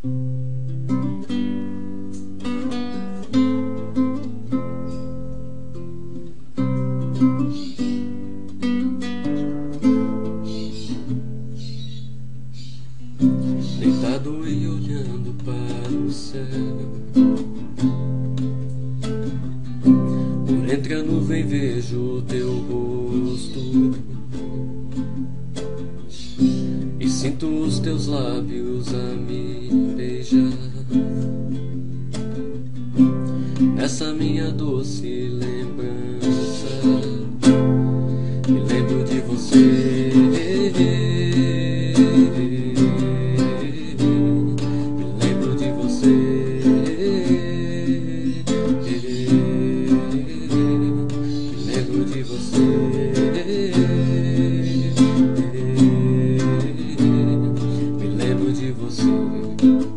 Deitado e olhando para o céu, por entre a nuvem vejo o teu rosto e sinto os teus lábios a me beijar. Nessa minha doce lembrança, me lembro de você. De você, me lembro de você.